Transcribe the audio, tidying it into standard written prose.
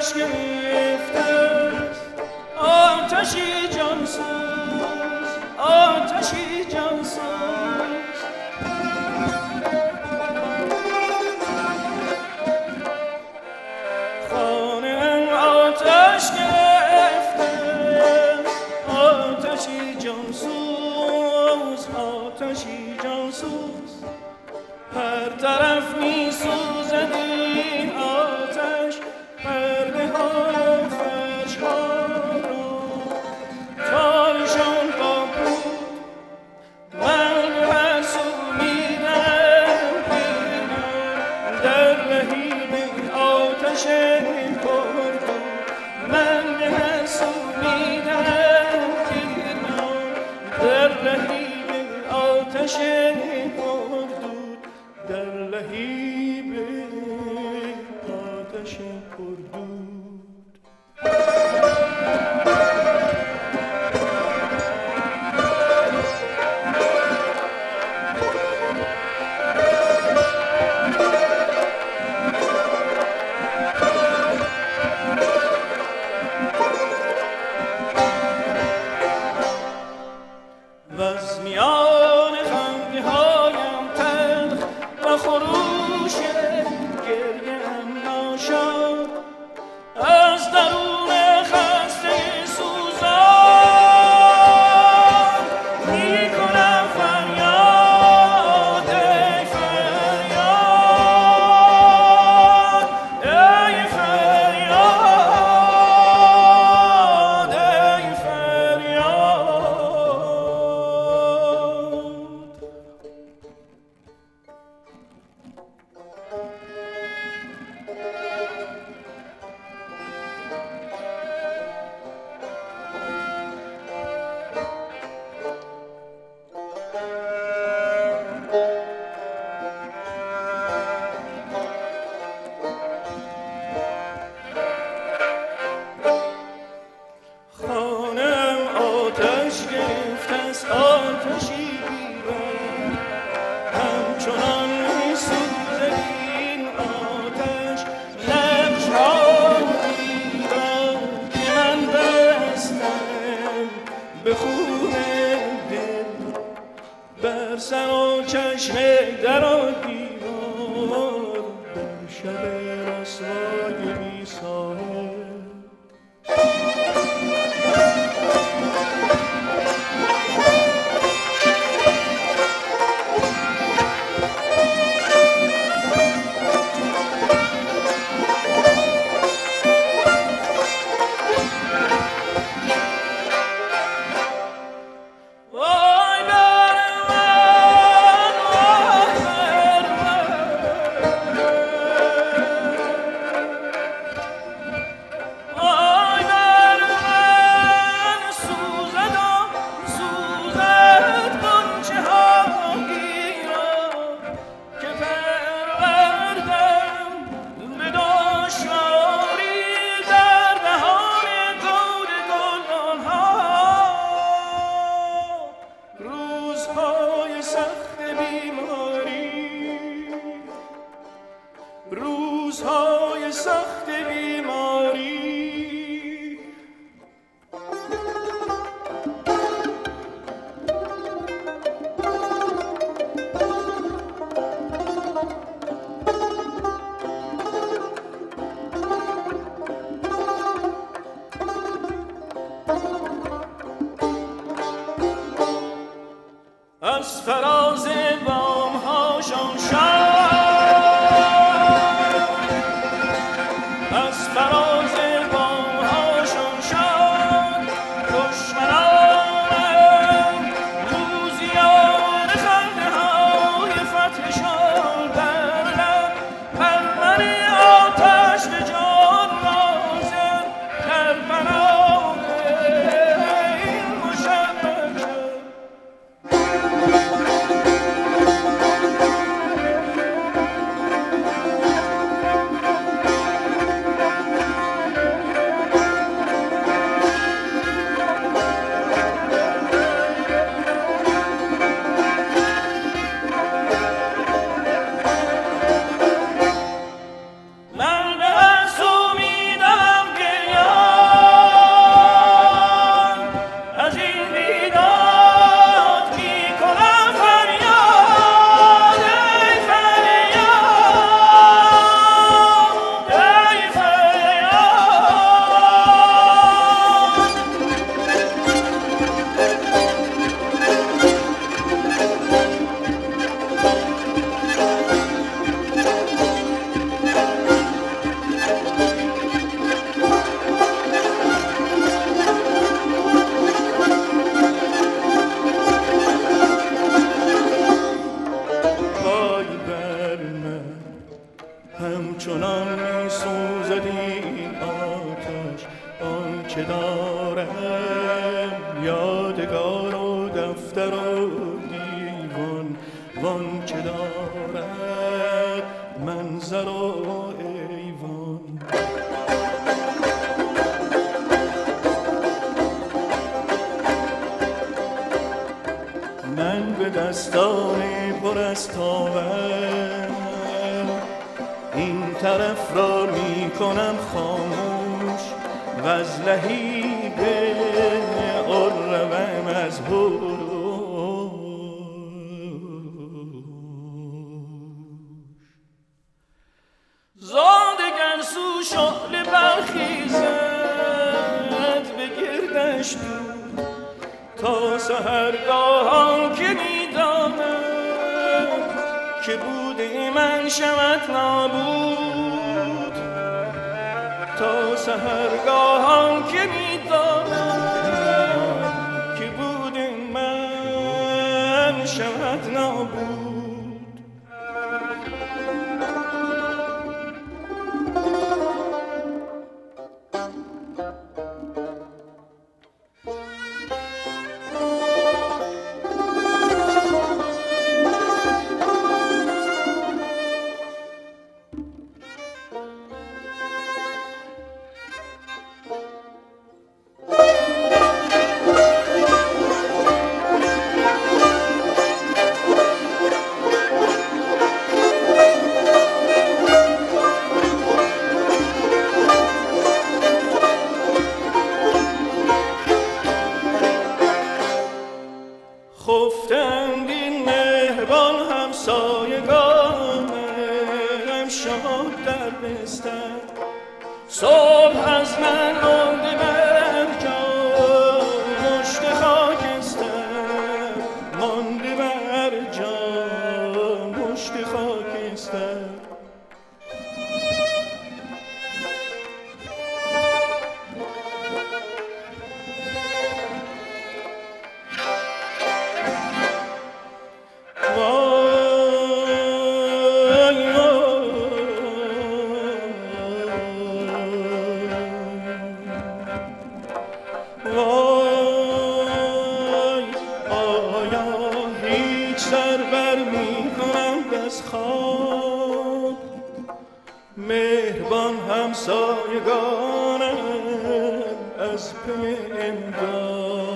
آتش گرفته است، آتشی جانسوز، آتشی جانسوز. خانه آتش گرفته است، آتشی جانسوز، آتشی جانسوز. هر طرف می سوزد این آتش، پرده ها و فرش ها را تارشان با بود. من به هر سو می دهم پیران در لهیب آتش پردود. من به هر سو می دهم پیران در لهیب آتش پردود، در لهیب آتش پردود. وز میان خنده هایم تلخ و خروش گریه‌ام ناشاد، از درون خسته سوزان می کنم فریاد، ای فریاد، ای فریاد، ای فریاد. خانم آتش گرفته است، آتشی بی‌رنگ. همچنان می‌سوزد این آتش، نقش‌ها دیوان که من بستم به خون دل، بر سر و چشم در و دیوار، در شب رسوای بی ساحل. وای بر من، وای بر من، وای بر من. سوزد و سوزد غنچه ها گیرم که پروردم به دشواری در دهان گود گلدان ها. روزهای سخت بیماری، روزهای سخت بیماری. از فراز بام هاشان شد، از فراز بام هاشان شد. دشمنانم موزیان خنده های فتحشان بر لب، بر من آتش به جان نازل در پناه این مشبک شد. چنان می سوزد این آتش آنچه دارم یادگار و دفتر و دیوان وانچه دارد منظر و ایوان. من به دستان پر از تاور این طرف را می کنم خاموش و از لهیب اروم از هوش. زادگر سو شعله برخیزد به گردش دور تا سحرگاهان که میداند که بوده من شود نابود. تا سحرگاهان که میداند که بوده من شود نابود. خفتند این مهربان همسایگانم شاد در بستر. صبح از من مانده بر جا مشت خاکستر، مانده بر جا مشت خاکستر. مهربان همسایگانم از پی امداد